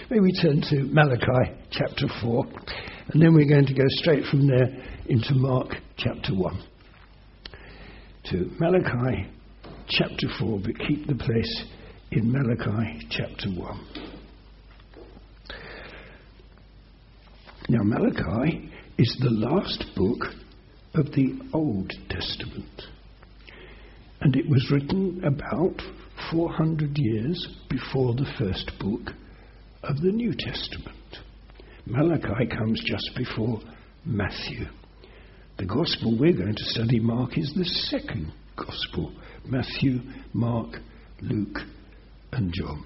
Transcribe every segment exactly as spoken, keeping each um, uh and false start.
May we turn to Malachi chapter four, and then we're going to go straight from there into Mark chapter one. To Malachi chapter four, but keep the place in Malachi chapter one. Now, Malachi is the last book of the Old Testament, and it was written about four hundred years before the first book of the New Testament. Malachi comes just before Matthew. The Gospel we're going to study, Mark, is the second Gospel. Matthew, Mark, Luke, and John.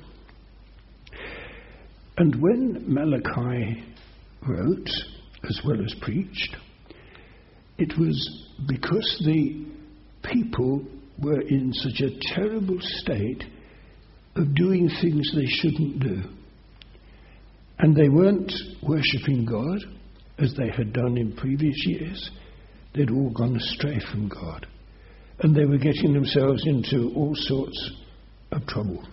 And when Malachi wrote, as well as preached, it was because the people were in such a terrible state of doing things they shouldn't do. And they weren't worshipping God as they had done in previous years. They'd all gone astray from God. And they were getting themselves into all sorts of trouble.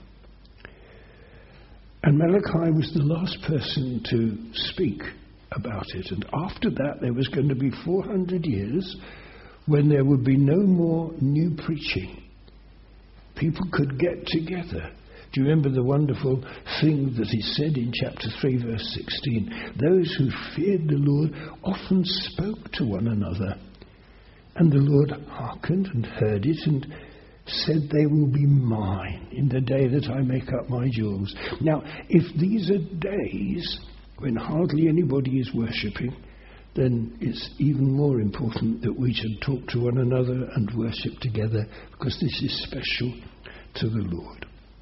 And Malachi was the last person to speak about it. And after that, there was going to be four hundred years when there would be no more new preaching. People could get together. Do you remember the wonderful thing that he said in chapter three, verse sixteen? Those who feared the Lord often spoke to one another. And the Lord hearkened and heard it and said, they will be mine in the day that I make up my jewels. Now, if these are days when hardly anybody is worshipping, then it's even more important that we should talk to one another and worship together, because this is special to the Lord.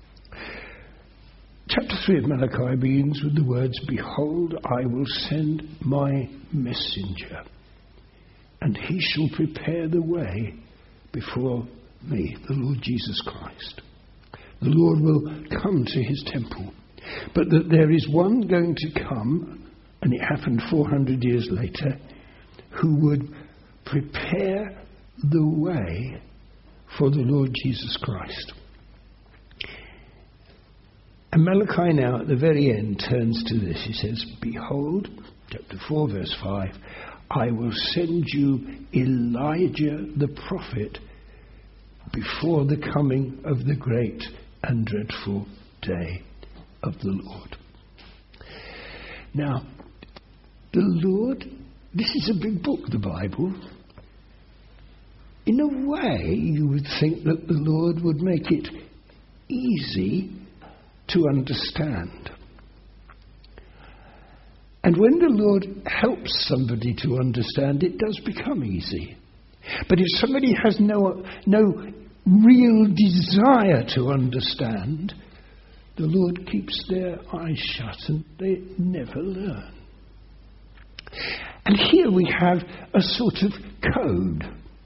Chapter three of Malachi begins with the words, behold, I will send my messenger, and he shall prepare the way before me, the Lord Jesus Christ. The Lord will come to his temple, but that there is one going to come, and it happened four hundred years later, who would prepare the way for the Lord Jesus Christ. And Malachi now at the very end turns to this. He says, behold, chapter four, verse five, I will send you Elijah the prophet before the coming of the great and dreadful day of the Lord. Now, the Lord, this is a big book, the Bible. In a way, you would think that the Lord would make it easy to understand. And when the Lord helps somebody to understand, it does become easy. But if somebody has no, no real desire to understand, the Lord keeps their eyes shut and they never learn. And here we have a sort of code.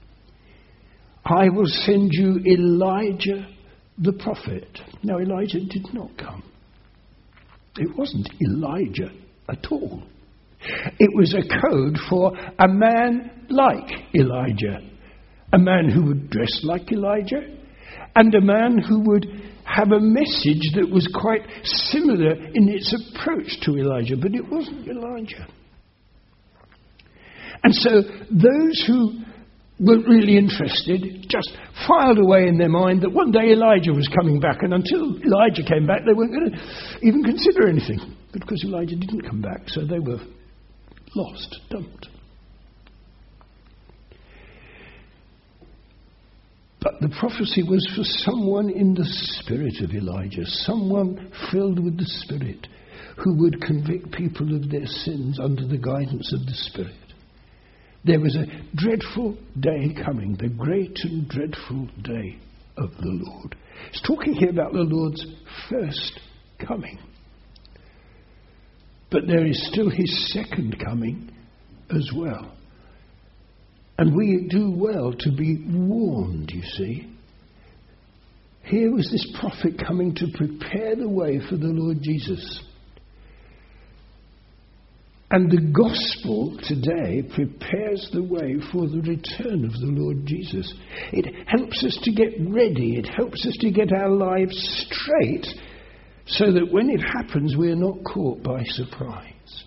I will send you Elijah the prophet. Now, Elijah did not come. It wasn't Elijah at all. It was a code for a man like Elijah, a man who would dress like Elijah, and a man who would have a message that was quite similar in its approach to Elijah, but it wasn't Elijah. And so those who weren't really interested just filed away in their mind that one day Elijah was coming back, and until Elijah came back they weren't going to even consider anything. But because Elijah didn't come back, so they were lost, dumped. But the prophecy was for someone in the spirit of Elijah, someone filled with the Spirit, who would convict people of their sins under the guidance of the Spirit. There was a dreadful day coming, the great and dreadful day of the Lord. It's talking here about the Lord's first coming. But there is still his second coming as well. And we do well to be warned, you see. Here was this prophet coming to prepare the way for the Lord Jesus. And the gospel today prepares the way for the return of the Lord Jesus. It helps us to get ready. It helps us to get our lives straight so that when it happens, we're not caught by surprise.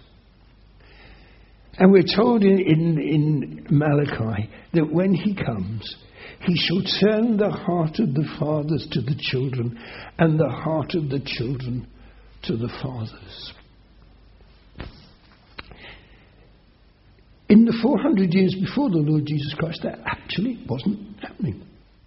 And we're told in, in, in Malachi that when he comes, he shall turn the heart of the fathers to the children and the heart of the children to the fathers. In the four hundred years before the Lord Jesus Christ, that actually wasn't happening.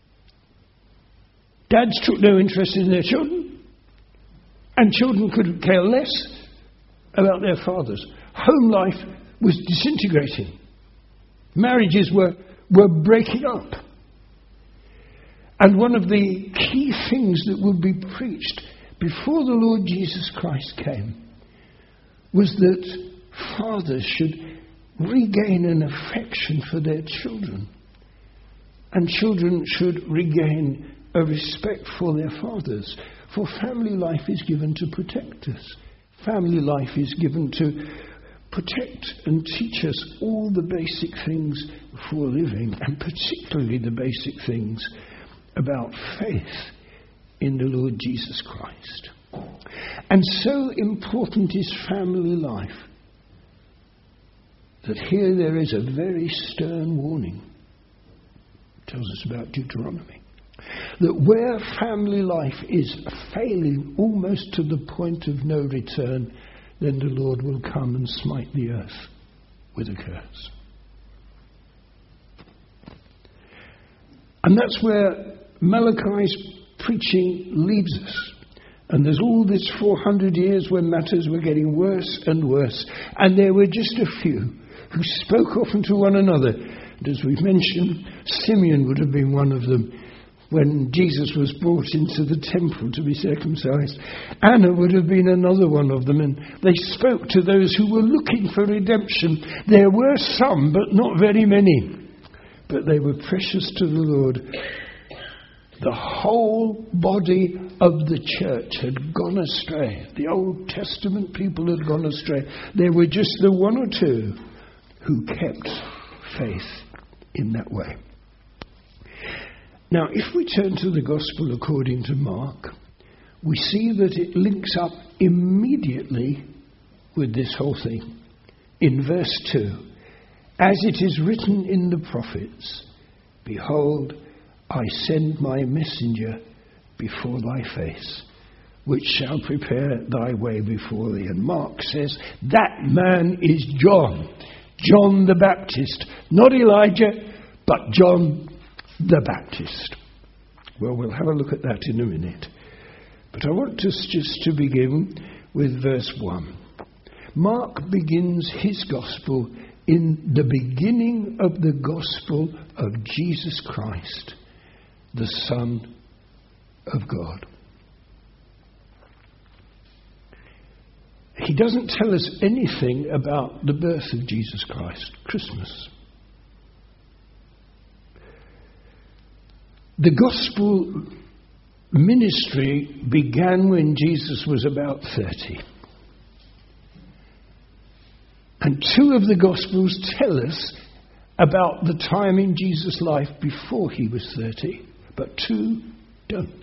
Dads took no interest in their children, and children could care less about their fathers. Home life was disintegrating. Marriages were, were breaking up. And one of the key things that would be preached before the Lord Jesus Christ came was that fathers should regain an affection for their children, and children should regain a respect for their fathers. For family life is given to protect us. Family life is given to protect and teach us all the basic things for living, and particularly the basic things about faith in the Lord Jesus Christ. And so important is family life that here there is a very stern warning. It tells us about Deuteronomy. That where family life is failing almost to the point of no return, then the Lord will come and smite the earth with a curse. And that's where Malachi's preaching leaves us. And there's all this four hundred years when matters were getting worse and worse. And there were just a few who spoke often to one another. And as we've mentioned, Simeon would have been one of them when Jesus was brought into the temple to be circumcised. Anna would have been another one of them, and they spoke to those who were looking for redemption. There were some, but not very many. But they were precious to the Lord. The whole body of the church had gone astray. The Old Testament people had gone astray. There were just the one or two who kept faith in that way. Now, if we turn to the Gospel according to Mark, we see that it links up immediately with this whole thing. In verse two, as it is written in the prophets, behold, I send my messenger before thy face, which shall prepare thy way before thee. And Mark says, that man is John, John the Baptist, not Elijah, but John the Baptist. Well, we'll have a look at that in a minute. But I want us just to begin with verse one. Mark begins his gospel in the beginning of the gospel of Jesus Christ, the Son of God. He doesn't tell us anything about the birth of Jesus Christ, Christmas. The gospel ministry began when Jesus was about thirty. And two of the gospels tell us about the time in Jesus' life before he was thirty, but two don't.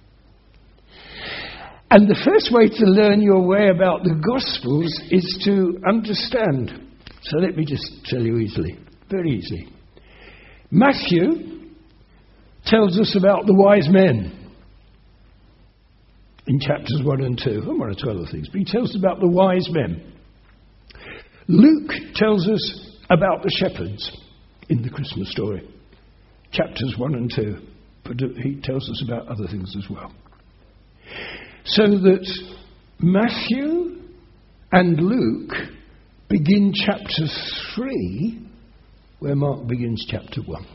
And the first way to learn your way about the gospels is to understand. So let me just tell you easily, very easily. Matthew tells us about the wise men in chapters one and two, and one or two other things, but he tells us about the wise men. Luke tells us about the shepherds in the Christmas story, chapters one and two, but he tells us about other things as well. So that Matthew and Luke begin chapter three where Mark begins chapter one.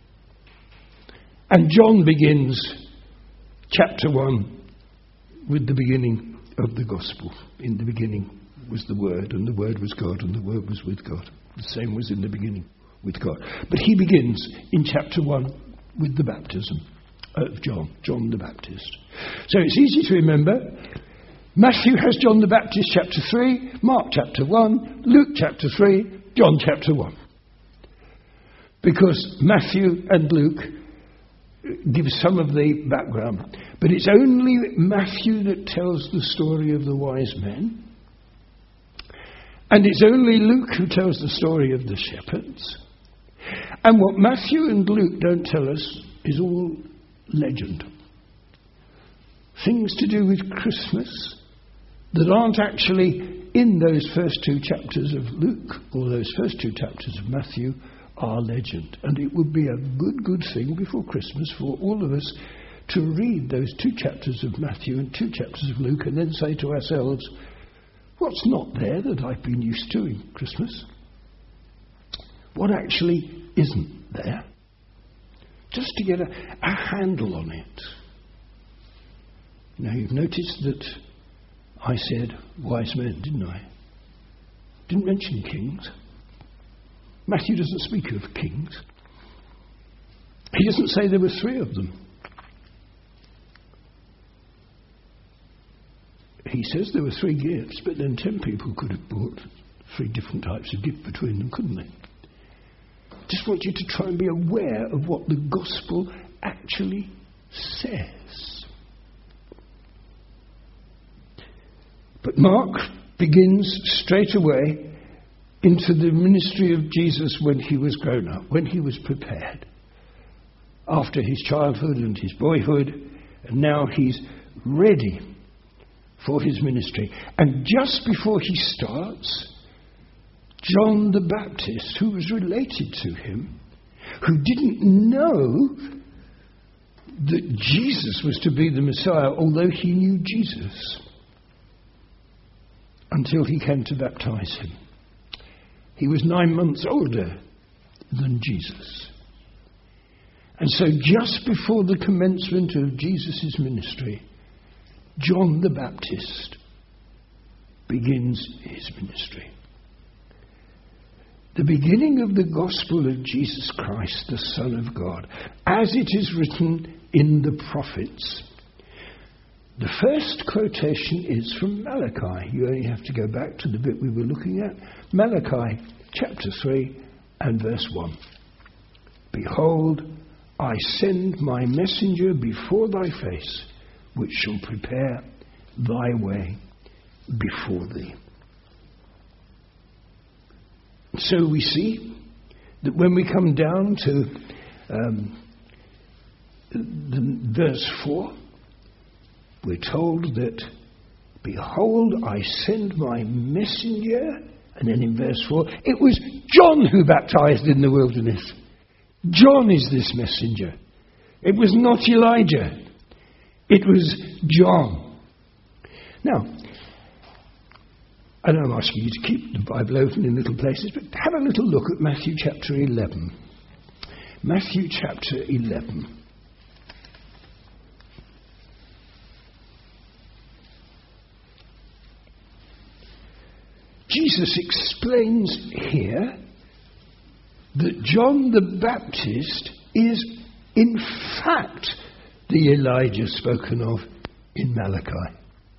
And John begins chapter one with the beginning of the gospel. In the beginning was the Word, and the Word was God, and the Word was with God. The same was in the beginning with God. But he begins in chapter one with the baptism of John, John the Baptist. So it's easy to remember. Matthew has John the Baptist chapter three, Mark chapter one, Luke chapter three, John chapter one. Because Matthew and Luke gives some of the background. But it's only Matthew that tells the story of the wise men. And it's only Luke who tells the story of the shepherds. And what Matthew and Luke don't tell us is all legend. Things to do with Christmas that aren't actually in those first two chapters of Luke or those first two chapters of Matthew are legend. And it would be a good, good thing before Christmas for all of us to read those two chapters of Matthew and two chapters of Luke and then say to ourselves, what's not there that I've been used to in Christmas? What actually isn't there? Just to get a, a handle on it. Now, you've noticed that I said wise men, didn't I? Didn't mention kings. Matthew doesn't speak of kings. He doesn't say there were three of them. He says there were three gifts, but then ten people could have bought three different types of gift between them, couldn't they? Just want you to try and be aware of what the gospel actually says. But Mark begins straight away into the ministry of Jesus when he was grown up, when he was prepared. After his childhood and his boyhood, and now he's ready for his ministry. And just before he starts, John the Baptist, who was related to him, who didn't know that Jesus was to be the Messiah, although he knew Jesus, until he came to baptize him. He was nine months older than Jesus. And so just before the commencement of Jesus' ministry, John the Baptist begins his ministry. The beginning of the gospel of Jesus Christ, the Son of God, as it is written in the prophets. The first quotation is from Malachi. You only have to go back to the bit we were looking at. Malachi chapter three and verse one. Behold, I send my messenger before thy face, which shall prepare thy way before thee. So we see that when we come down to um, the verse four, we're told that, behold, I send my messenger, and then in verse four, it was John who baptized in the wilderness. John is this messenger. It was not Elijah. It was John. Now, I know I'm asking you to keep the Bible open in little places, but have a little look at Matthew chapter eleven. Matthew chapter eleven. Jesus explains here that John the Baptist is in fact the Elijah spoken of in Malachi.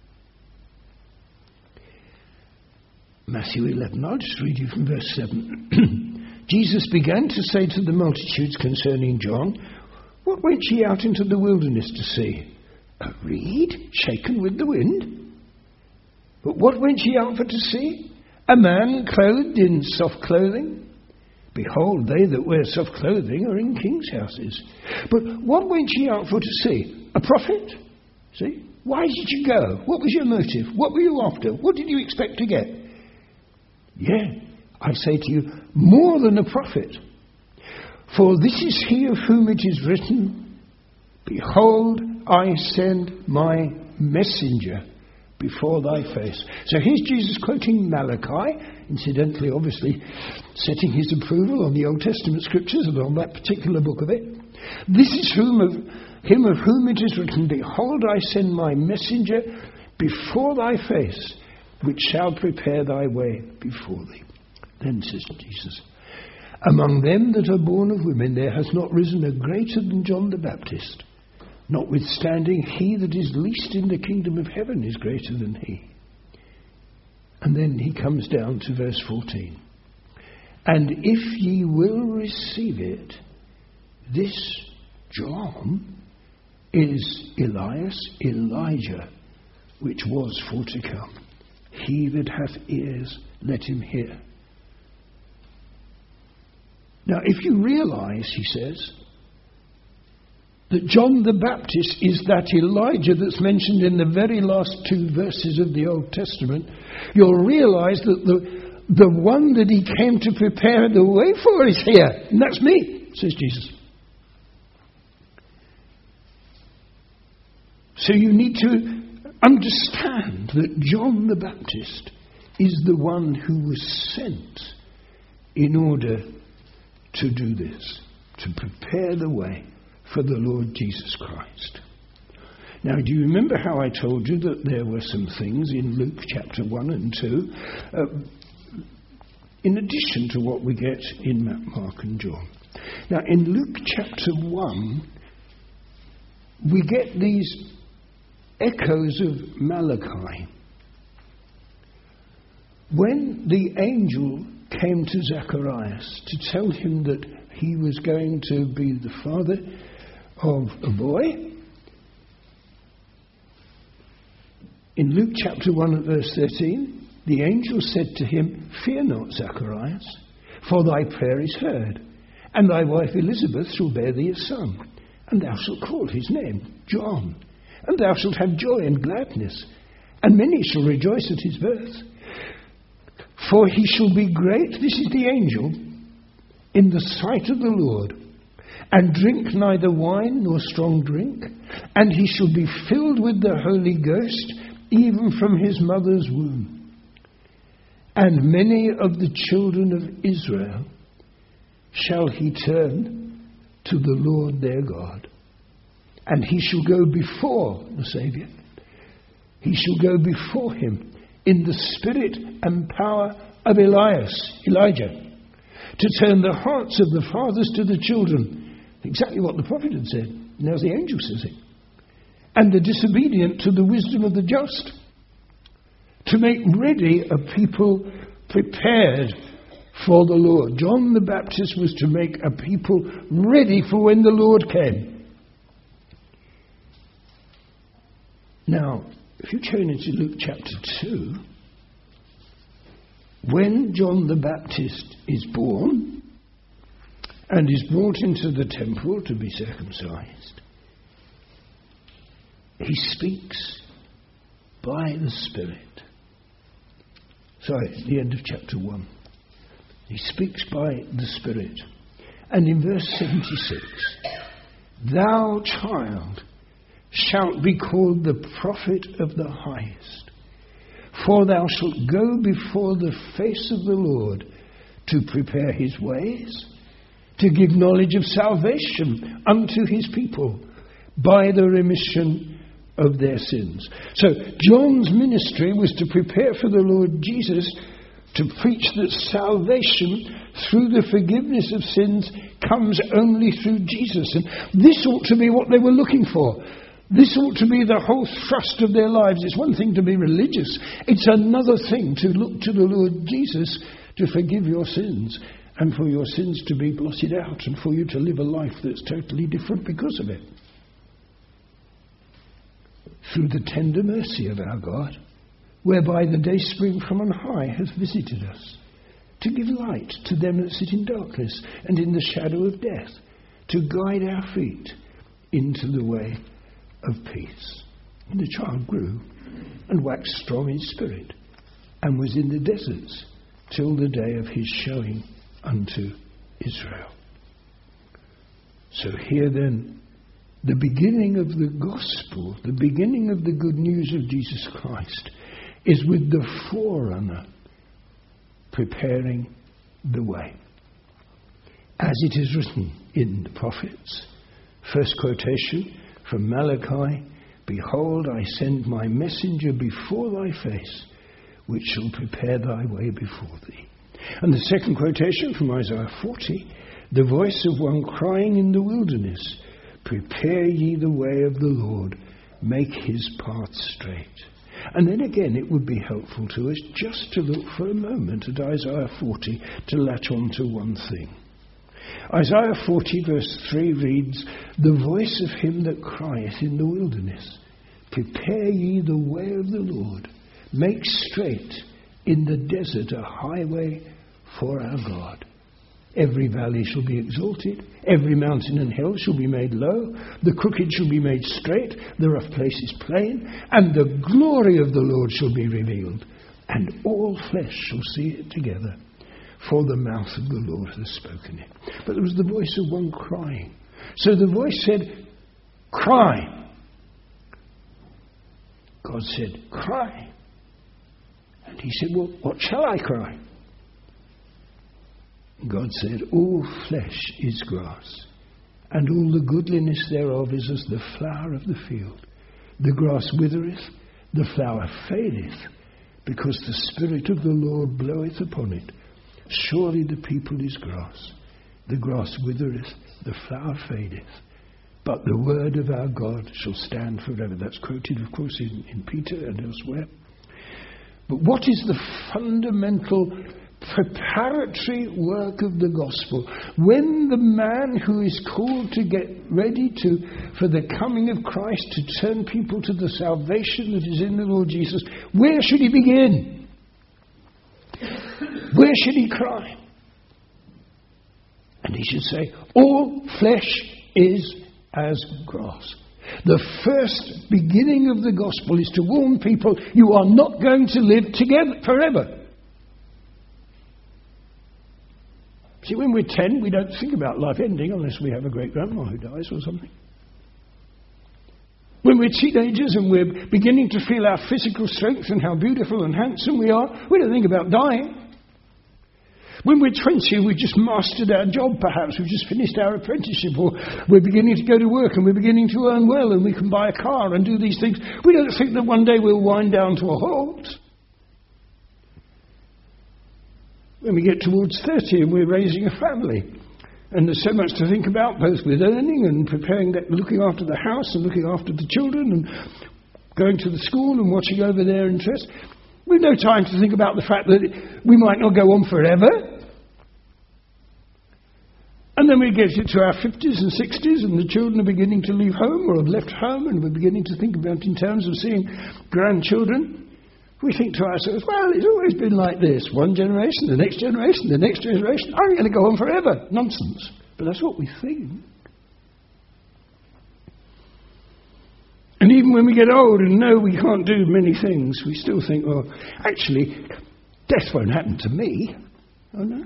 Matthew eleven, I'll just read you from verse seven. Jesus began to say to the multitudes concerning John, what went ye out into the wilderness to see? A reed shaken with the wind? But what went ye out for to see? A man clothed in soft clothing? Behold, they that wear soft clothing are in kings' houses. But what went ye out for to see? A prophet? See? Why did you go? What was your motive? What were you after? What did you expect to get? Yeah, I say to you, more than a prophet. For this is he of whom it is written, behold, I send my messenger before thy face. So here's Jesus quoting Malachi, incidentally, obviously, setting his approval on the Old Testament scriptures and on that particular book of it. This is whom of, him of whom it is written, behold, I send my messenger before thy face, which shall prepare thy way before thee. Then says Jesus, among them that are born of women there has not risen a greater than John the Baptist. Notwithstanding, he that is least in the kingdom of heaven is greater than he. And then he comes down to verse fourteen. And if ye will receive it, this John is Elias, Elijah, which was for to come. He that hath ears, let him hear. Now, if you realize, he says, that John the Baptist is that Elijah that's mentioned in the very last two verses of the Old Testament, you'll realize that the, the one that he came to prepare the way for is here. And that's me, says Jesus. So you need to understand that John the Baptist is the one who was sent in order to do this, to prepare the way for the Lord Jesus Christ. Now, do you remember how I told you that there were some things in Luke chapter one and two, uh, in addition to what we get in Mark and John? Now, in Luke chapter one, we get these echoes of Malachi. When the angel came to Zacharias to tell him that he was going to be the father of a boy, in Luke chapter one at verse thirteen, the angel said to him, "Fear not, Zacharias, for thy prayer is heard, and thy wife Elizabeth shall bear thee a son, and thou shalt call his name John. And thou shalt have joy and gladness, and many shall rejoice at his birth. For he shall be great," this is the angel, "in the sight of the Lord, and drink neither wine nor strong drink, and he shall be filled with the Holy Ghost, even from his mother's womb. And many of the children of Israel shall he turn to the Lord their God. And he shall go before the Saviour. He shall go before him in the spirit and power of Elias, Elijah, to turn the hearts of the fathers to the children." Exactly what the prophet had said. Now the angel says it. "And the disobedient to the wisdom of the just, to make ready a people prepared for the Lord." John the Baptist was to make a people ready for when the Lord came. Now, if you turn into Luke chapter two, when John the Baptist is born and is brought into the temple to be circumcised, he speaks by the Spirit. Sorry, at the end of chapter one. He speaks by the Spirit. And in verse seventy-six, "Thou, child, shalt be called the prophet of the highest, for thou shalt go before the face of the Lord to prepare his ways, to give knowledge of salvation unto his people by the remission of their sins." So John's ministry was to prepare for the Lord Jesus, to preach that salvation through the forgiveness of sins comes only through Jesus. And this ought to be what they were looking for. This ought to be the whole thrust of their lives. It's one thing to be religious. It's another thing to look to the Lord Jesus to forgive your sins, and for your sins to be blotted out, and for you to live a life that's totally different because of it. Through the tender mercy of our God, whereby the dayspring from on high has visited us, to give light to them that sit in darkness and in the shadow of death, to guide our feet into the way of peace. And the child grew and waxed strong in spirit, and was in the deserts till the day of his showing unto Israel. So here then, the beginning of the gospel, the beginning of the good news of Jesus Christ, is with the forerunner preparing the way. As it is written in the prophets, first quotation from Malachi, "Behold, I send my messenger before thy face, which shall prepare thy way before thee." And the second quotation from Isaiah forty, "The voice of one crying in the wilderness, prepare ye the way of the Lord, make his path straight." And then again, it would be helpful to us just to look for a moment at Isaiah forty to latch on to one thing. Isaiah forty verse three reads, "The voice of him that crieth in the wilderness, prepare ye the way of the Lord, make straight in the desert a highway for our God. Every valley shall be exalted, every mountain and hill shall be made low, the crooked shall be made straight, the rough places plain, and the glory of the Lord shall be revealed, and all flesh shall see it together, for the mouth of the Lord hath spoken it." But there was the voice of one crying. So the voice said, "Cry." God said, "Cry." And he said, "Well, what shall I cry?" God said, "All flesh is grass, and all the goodliness thereof is as the flower of the field. The grass withereth, the flower fadeth, because the Spirit of the Lord bloweth upon it. Surely the people is grass. The grass withereth, the flower fadeth, but the word of our God shall stand forever." That's quoted, of course, in, in Peter and elsewhere. But what is the fundamental preparatory work of the gospel? When the man who is called to get ready to for the coming of Christ, to turn people to the salvation that is in the Lord Jesus, where should he begin? Where should he cry? And he should say, "All flesh is as grass." The first beginning of the gospel is to warn people, you are not going to live together forever. See, when we're ten, we don't think about life ending unless we have a great-grandma who dies or something. When we're teenagers and we're beginning to feel our physical strength and how beautiful and handsome we are, we don't think about dying. When we're twenty, we've just mastered our job, perhaps. We've just finished our apprenticeship, or we're beginning to go to work and we're beginning to earn well and we can buy a car and do these things. We don't think that one day we'll wind down to a halt. When we get towards thirty and we're raising a family, and there's so much to think about, both with earning and preparing, that, looking after the house and looking after the children and going to the school and watching over their interests, we've no time to think about the fact that we might not go on forever. And then we get to our fifties and sixties and the children are beginning to leave home or have left home, and we're beginning to think about in terms of seeing grandchildren. We think to ourselves, well, it's always been like this. One generation, the next generation, the next generation. I'm going to go on forever. Nonsense. But that's what we think. And even when we get old and know we can't do many things, we still think, well, actually, death won't happen to me. Oh, no.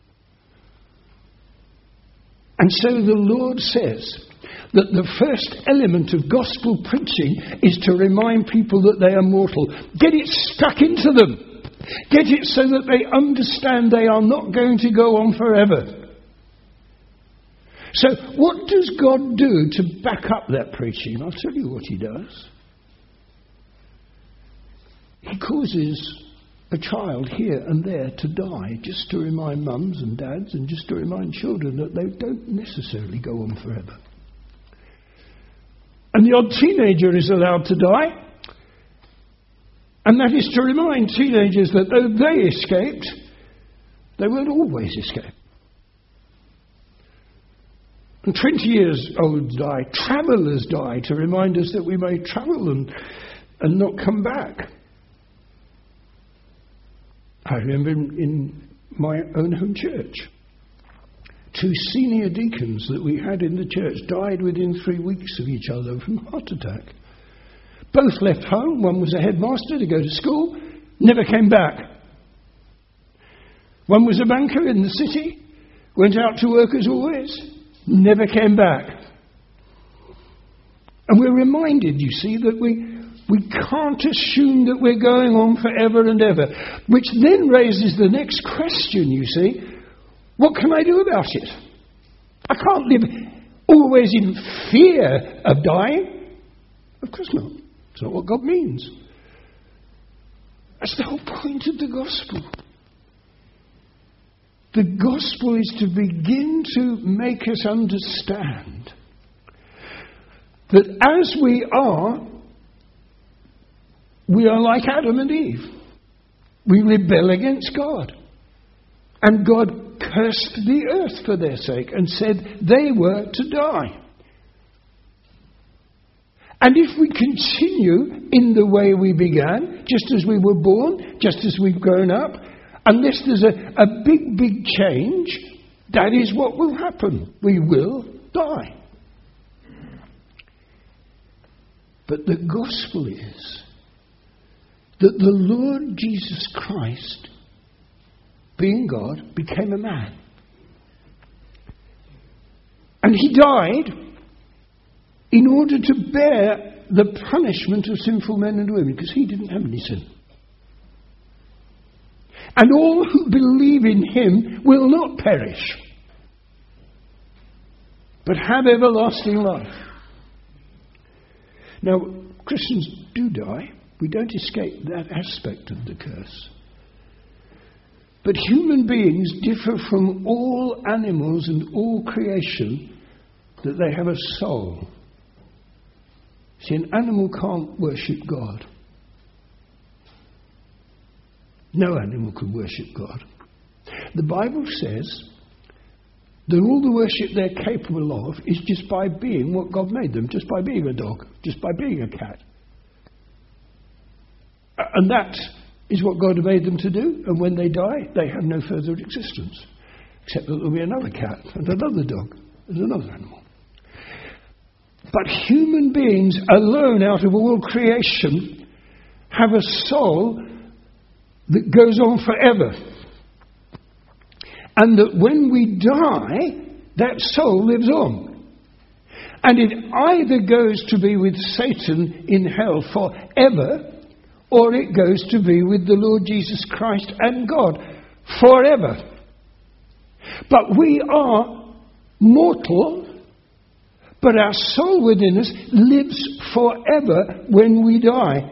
And so the Lord says that the first element of gospel preaching is to remind people that they are mortal. Get it stuck into them. Get it so that they understand they are not going to go on forever. So what does God do to back up that preaching? I'll tell you what he does. He causes a child here and there to die, just to remind mums and dads and just to remind children that they don't necessarily go on forever. And the odd teenager is allowed to die. And that is to remind teenagers that though they escaped, they won't always escape. And twenty years olds die, travellers die, to remind us that we may travel and, and not come back. I remember in, in my own home church, two senior deacons that we had in the church died within three weeks of each other from a heart attack. Both left home. One was a headmaster to go to school, never came back. One was a banker in the city, went out to work as always, never came back. And we're reminded, you see, that we we can't assume that we're going on forever and ever. Which then raises the next question, you see. What can I do about it? I can't live always in fear of dying. Of course not. It's not what God means. That's the whole point of the gospel. The gospel is to begin to make us understand that as we are, we are like Adam and Eve. We rebel against God. And God cursed the earth for their sake and said they were to die. And if we continue in the way we began, just as we were born, just as we've grown up, unless there's a, a big, big change, that is what will happen. We will die. But the gospel is that the Lord Jesus Christ, being God, became a man. And he died in order to bear the punishment of sinful men and women, because he didn't have any sin. And all who believe in him will not perish, but have everlasting life. Now, Christians do die. We don't escape that aspect of the curse. But human beings differ from all animals and all creation that they have a soul. See, an animal can't worship God. No animal can worship God. The Bible says that all the worship they're capable of is just by being what God made them, just by being a dog, just by being a cat. And that is what God made them to do, and when they die, they have no further existence, except that there'll be another cat, and another dog, and another animal. But human beings alone out of all creation have a soul that goes on forever. And that when we die, that soul lives on. And it either goes to be with Satan in hell forever, or it goes to be with the Lord Jesus Christ and God forever. But we are mortal, but our soul within us lives forever when we die.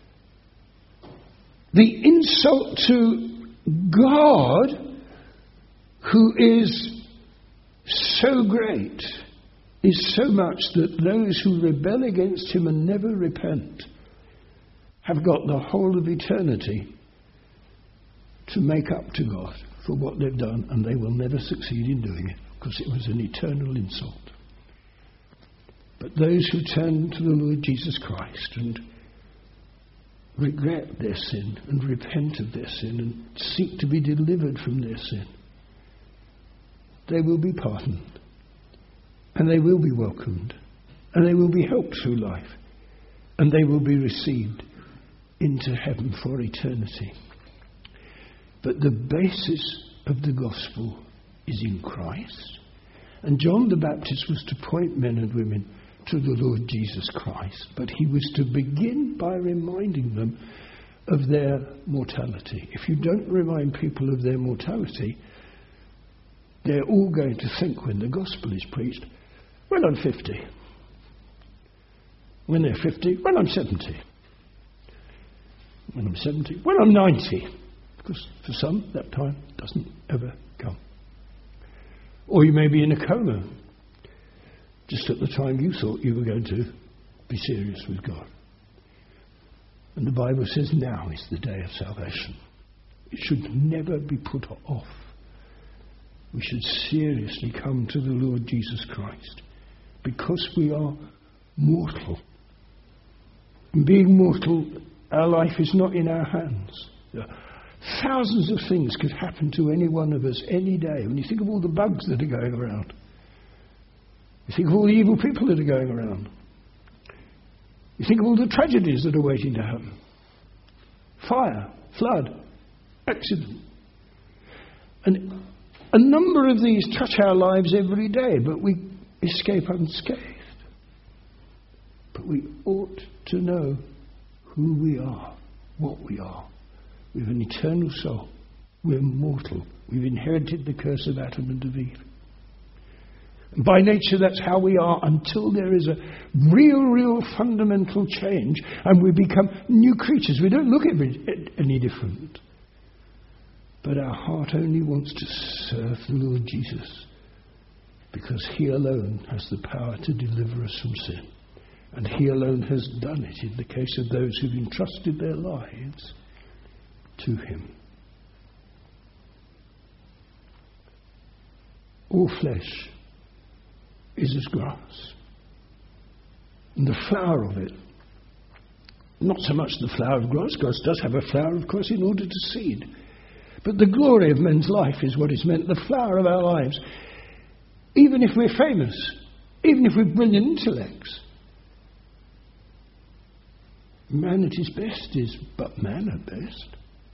The insult to God, who is so great, is so much that those who rebel against him and never repent have got the whole of eternity to make up to God for what they've done, and they will never succeed in doing it, because it was an eternal insult. But those who turn to the Lord Jesus Christ and regret their sin and repent of their sin and seek to be delivered from their sin, they will be pardoned, and they will be welcomed, and they will be helped through life, and they will be received into heaven for eternity. But the basis of the gospel is in Christ. And John the Baptist was to point men and women to the Lord Jesus Christ, but he was to begin by reminding them of their mortality. If you don't remind people of their mortality, they're all going to think when the gospel is preached, well, I'm fifty. When they're fifty, well, I'm seventy. When I'm seventy, well, I'm ninety. Because for some, that time doesn't ever come. Or you may be in a coma just at the time you thought you were going to be serious with God. And the Bible says now is the day of salvation. It should never be put off. We should seriously come to the Lord Jesus Christ, because we are mortal. And being mortal, our life is not in our hands. Thousands of things could happen to any one of us any day. When you think of all the bugs that are going around, you think of all the evil people that are going around, you think of all the tragedies that are waiting to happen. Fire, flood, accident. And a number of these touch our lives every day, but we escape unscathed. But we ought to know who we are, what we are. We have an eternal soul. We're mortal. We've inherited the curse of Adam and of Eve. And by nature, that's how we are until there is a real, real fundamental change and we become new creatures. We don't look any different. But our heart only wants to serve the Lord Jesus, because he alone has the power to deliver us from sin. And he alone has done it in the case of those who've entrusted their lives to him. all flesh is as grass. And the flower of it, not so much the flower of grass, grass does have a flower, of course, in order to seed. But the glory of men's life is what is meant, the flower of our lives. Even if we're famous, even if we're brilliant intellects, man at his best is but man at best.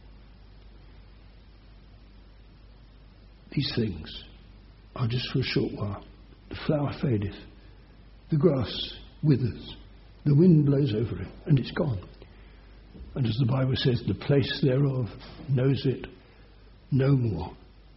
These things are just for a short while. The flower fadeth, the grass withers, the wind blows over it, and it's gone. And as the Bible says, the place thereof knows it no more.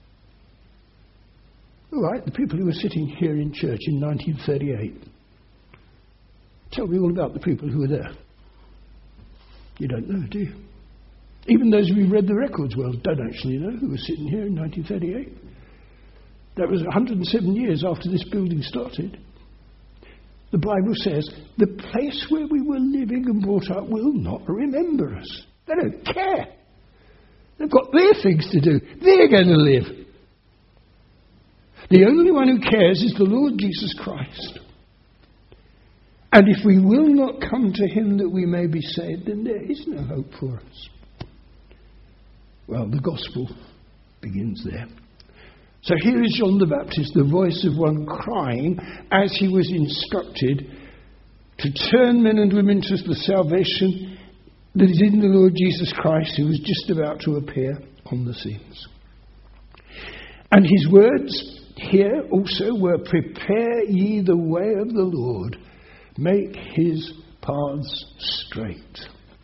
All right, the people who were sitting here in church in nineteen thirty-eight, tell me all about the people who were there. You don't know, do you? Even those who read the records well don't actually know who was sitting here in nineteen thirty-eight. That was one hundred seven years after this building started. The Bible says the place where we were living and brought up will not remember us. They don't care. They've got their things to do. They're going to live. The only one who cares is the Lord Jesus Christ. And if we will not come to him that we may be saved, then there is no hope for us. Well, the gospel begins there. So here is John the Baptist, the voice of one crying as he was instructed to turn men and women to the salvation that is in the Lord Jesus Christ, who was just about to appear on the scenes. And his words here also were, prepare ye the way of the Lord, make his paths straight.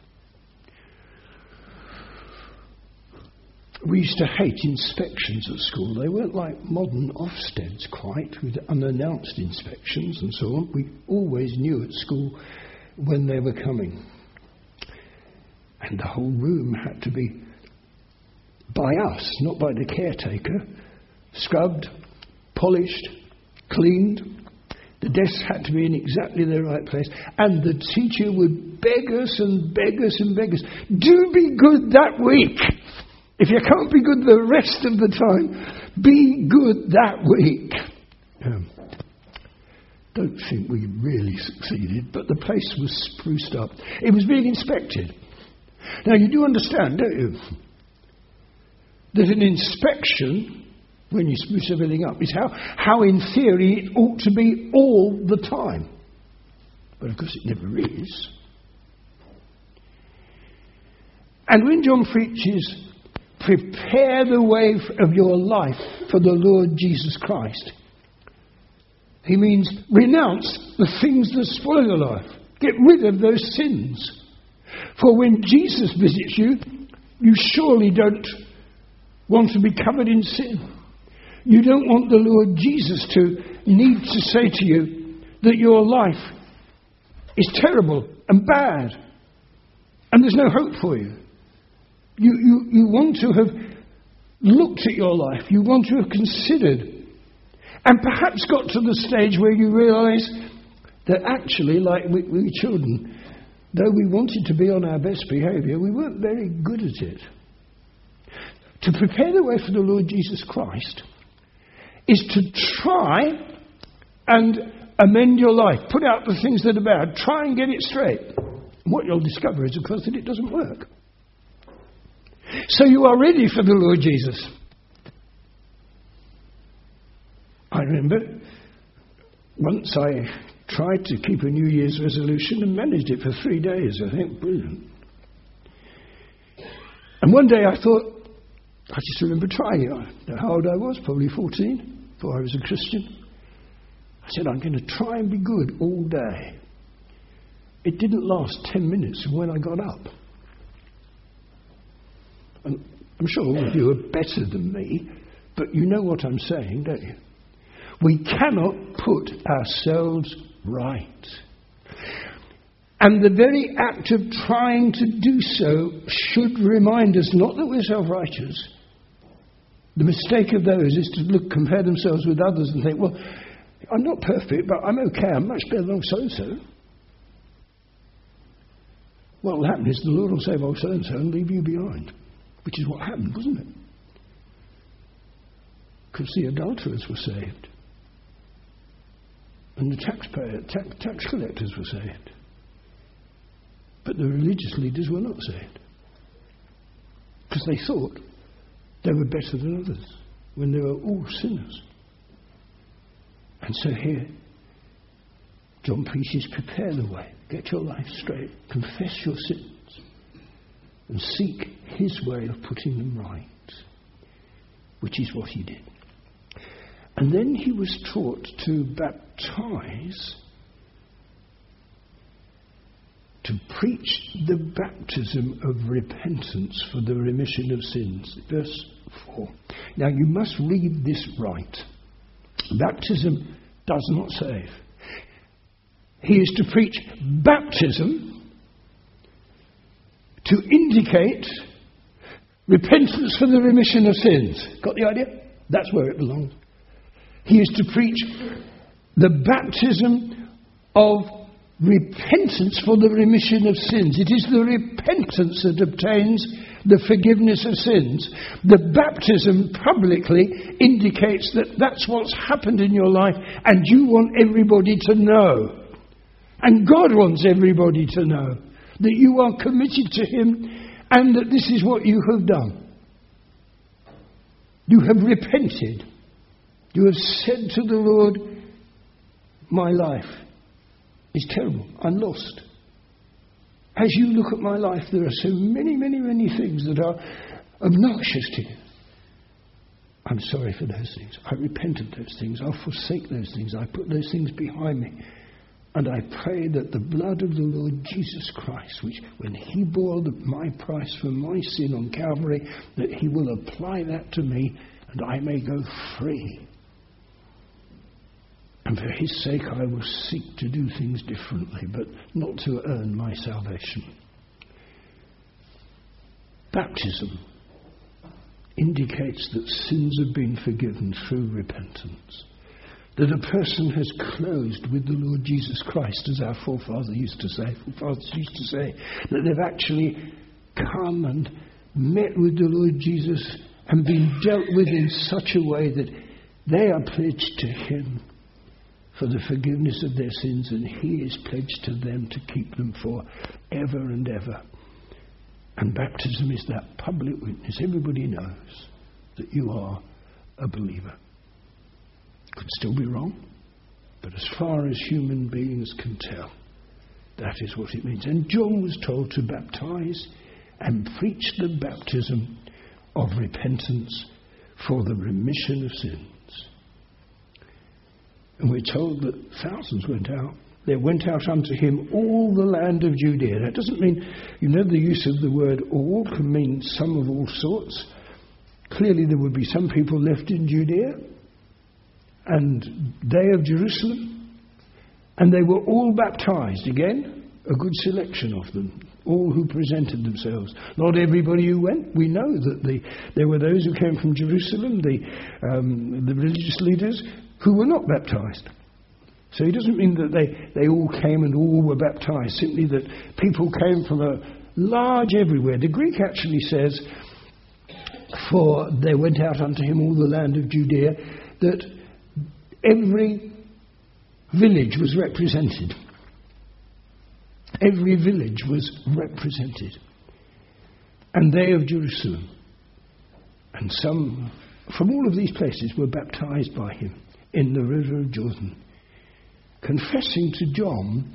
We used to hate inspections at school. They weren't like modern Ofsteds quite, with unannounced inspections and so on. We always knew at school when they were coming. And the whole room had to be, by us, not by the caretaker, scrubbed, polished, cleaned. The desks had to be in exactly the right place. And the teacher would beg us and beg us and beg us, do be good that week. If you can't be good the rest of the time, be good that week. Um, don't think we really succeeded, but the place was spruced up. It was being inspected. Now, you do understand, don't you, that an inspection, when you spruce everything up, is how, how in theory it ought to be all the time. But of course it never is. And when John preaches, prepare the way of your life for the Lord Jesus Christ, he means renounce the things that spoil your life. Get rid of those sins. For when Jesus visits you, you surely don't want to be covered in sin. You don't want the Lord Jesus to need to say to you that your life is terrible and bad and there's no hope for you. You, you, you want to have looked at your life. You want to have considered and perhaps got to the stage where you realise that actually, like we, we children, though we wanted to be on our best behaviour, we weren't very good at it. To prepare the way for the Lord Jesus Christ is to try and amend your life. Put out the things that are bad. Try and get it straight. And what you'll discover is, of course, that it doesn't work. So you are ready for the Lord Jesus. I remember once I tried to keep a New Year's resolution and managed it for three days. I think, brilliant. And one day I thought, I just remember trying it. I don't know how old I was, probably fourteen, before I was a Christian. I said, I'm going to try and be good all day. It didn't last ten minutes from when I got up. And I'm sure all of you are better than me, but you know what I'm saying, don't you? We cannot put ourselves right. And the very act of trying to do so should remind us not that we're self-righteous. The mistake of those is to look, compare themselves with others and think, well, I'm not perfect, but I'm okay. I'm much better than so-and-so. What will happen is the Lord will save old so-and-so and leave you behind, which is what happened, wasn't it? because the adulterers were saved. And the taxpayer, tax, tax collectors were saved. But the religious leaders were not saved. Because they thought they were better than others, when they were all sinners. And so here, John preaches, prepare the way, get your life straight, confess your sins, and seek his way of putting them right, which is what he did. And then he was taught to baptize, to preach the baptism of repentance for the remission of sins. Verse four. Now you must read this right. Baptism does not save. He is to preach baptism to indicate repentance for the remission of sins. Got the idea? That's where it belongs. He is to preach the baptism of repentance for the remission of sins. It is the repentance that obtains the forgiveness of sins. The baptism publicly indicates that that's what's happened in your life, and you want everybody to know. And God wants everybody to know that you are committed to him and that this is what you have done. You have repented. You have said to the Lord, my life is terrible. I'm lost. As you look at my life, there are so many, many, many things that are obnoxious to you. I'm sorry for those things. I repent of those things. I'll forsake those things. I put those things behind me. And I pray that the blood of the Lord Jesus Christ, which when he bore the, my price for my sin on Calvary, that he will apply that to me and I may go free. And for his sake I will seek to do things differently, but not to earn my salvation. Baptism indicates that sins have been forgiven through repentance. That a person has closed with the Lord Jesus Christ, as our forefathers used to say. Forefathers used to say that they've actually come and met with the Lord Jesus and been dealt with in such a way that they are pledged to him for the forgiveness of their sins, and he is pledged to them to keep them for ever and ever. And baptism is that public witness. Everybody knows that you are a believer. Could still be wrong, but as far as human beings can tell, that is what it means. And John was told to baptize and preach the baptism of repentance for the remission of sins. And we're told that thousands went out. There went out unto him all the land of Judea. That doesn't mean, you know, the use of the word all can mean some of all sorts. Clearly there would be some people left in Judea and they of Jerusalem, and they were all baptized. Again, a good selection of them, all who presented themselves. Not everybody who went. We know that the, there were those who came from Jerusalem, the, um, the religious leaders, who were not baptized. So it doesn't mean that they, they all came and all were baptized, simply that people came from a large everywhere. The Greek actually says, for they went out unto him all the land of Judea, that every village was represented. Every village was represented. And they of Jerusalem. And some from all of these places were baptized by him in the river of Jordan, confessing to John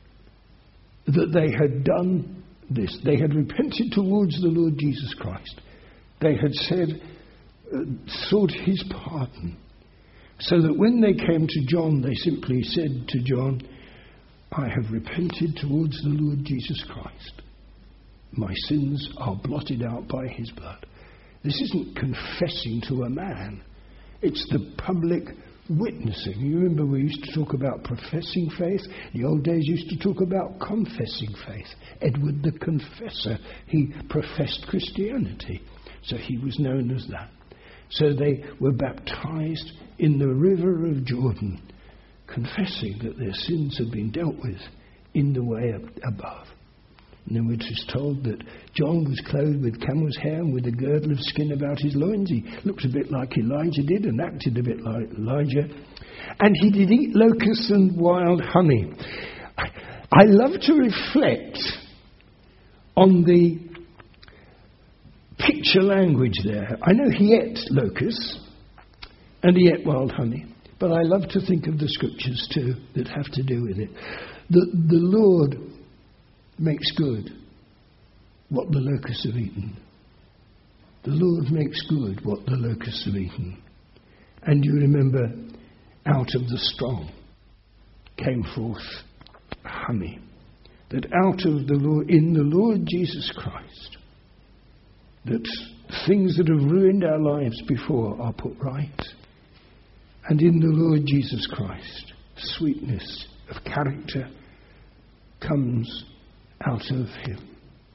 that they had done this. They had repented towards the Lord Jesus Christ. They had said, uh, sought his pardon. So that when they came to John, they simply said to John, I have repented towards the Lord Jesus Christ. My sins are blotted out by his blood. This isn't confessing to a man. It's the public witnessing. You remember we used to talk about professing faith. The old days used to talk about confessing faith. Edward the Confessor, he professed Christianity. So he was known as that. So they were baptized in the river of Jordan, confessing that their sins had been dealt with in the way above. And then it was told that John was clothed with camel's hair and with a girdle of skin about his loins. He looked a bit like Elijah did and acted a bit like Elijah. And he did eat locusts and wild honey. I love to reflect on the picture language there. I know he ate locusts and he ate wild honey, but I love to think of the scriptures too that have to do with it. The, the Lord makes good what the locusts have eaten. The Lord makes good what the locusts have eaten. And you remember, out of the strong came forth honey. That out of the Lord, in the Lord Jesus Christ, that things that have ruined our lives before are put right. And in the Lord Jesus Christ, sweetness of character comes out of him.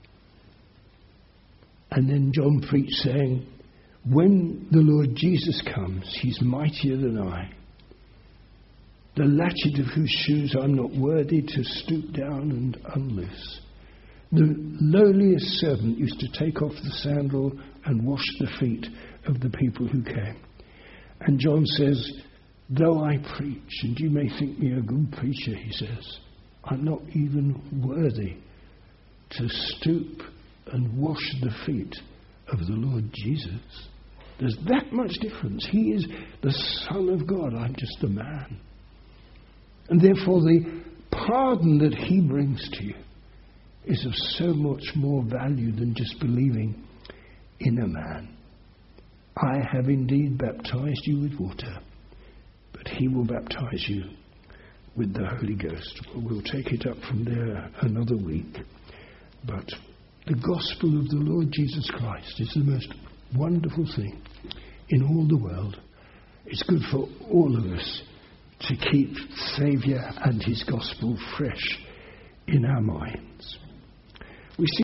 And then John preached saying, when the Lord Jesus comes, he's mightier than I, the latchet of whose shoes I'm not worthy to stoop down and unloose. The lowliest servant used to take off the sandal and wash the feet of the people who came. And John says, though I preach, and you may think me a good preacher, he says, I'm not even worthy to stoop and wash the feet of the Lord Jesus. There's that much difference. He is the Son of God. I'm just a man. And therefore the pardon that he brings to you is of so much more value than just believing in a man. I have indeed baptized you with water, but he will baptize you with the Holy Ghost. We'll take it up from there another week. But the gospel of the Lord Jesus Christ is the most wonderful thing in all the world. It's good for all of us to keep Saviour and his gospel fresh in our minds. We see